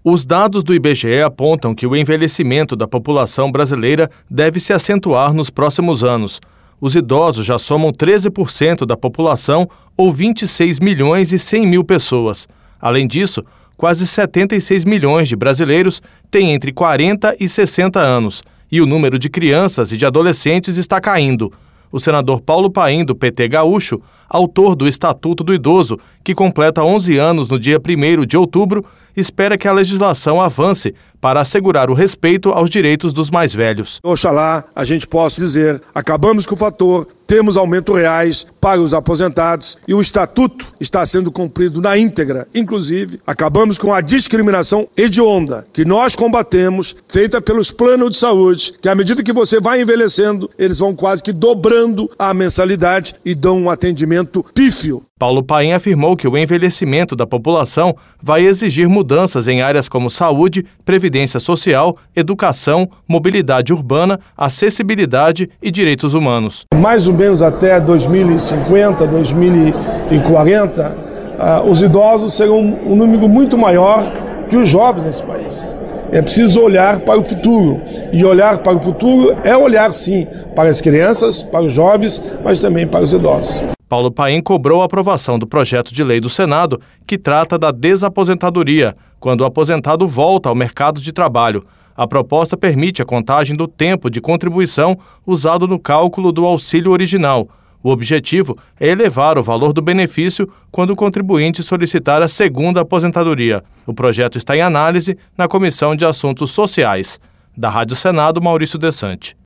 Os dados do IBGE apontam que o envelhecimento da população brasileira deve se acentuar nos próximos anos. Os idosos já somam 13% da população, ou 26 milhões e 100 mil pessoas. Além disso, quase 76 milhões de brasileiros têm entre 40 e 60 anos, e o número de crianças e de adolescentes está caindo. O senador Paulo Paim, do PT gaúcho, autor do Estatuto do Idoso, que completa 11 anos no dia 1º de outubro, espera que a legislação avance para assegurar o respeito aos direitos dos mais velhos. Oxalá a gente possa dizer, acabamos com o fator, temos aumentos reais para os aposentados e o Estatuto está sendo cumprido na íntegra. Inclusive, acabamos com a discriminação hedionda que nós combatemos, feita pelos planos de saúde, que à medida que você vai envelhecendo, eles vão quase que dobrando a mensalidade e dão um atendimento pífio. Paulo Paim afirmou que o envelhecimento da população vai exigir mudanças em áreas como saúde, previdência social, educação, mobilidade urbana, acessibilidade e direitos humanos. Mais ou menos até 2050, 2040, os idosos serão um número muito maior que os jovens nesse país. É preciso olhar para o futuro. E olhar para o futuro é olhar, sim, para as crianças, para os jovens, mas também para os idosos. Paulo Paim cobrou a aprovação do projeto de lei do Senado que trata da desaposentadoria, quando o aposentado volta ao mercado de trabalho. A proposta permite a contagem do tempo de contribuição usado no cálculo do auxílio original. O objetivo é elevar o valor do benefício quando o contribuinte solicitar a segunda aposentadoria. O projeto está em análise na Comissão de Assuntos Sociais. Da Rádio Senado, Maurício Desante.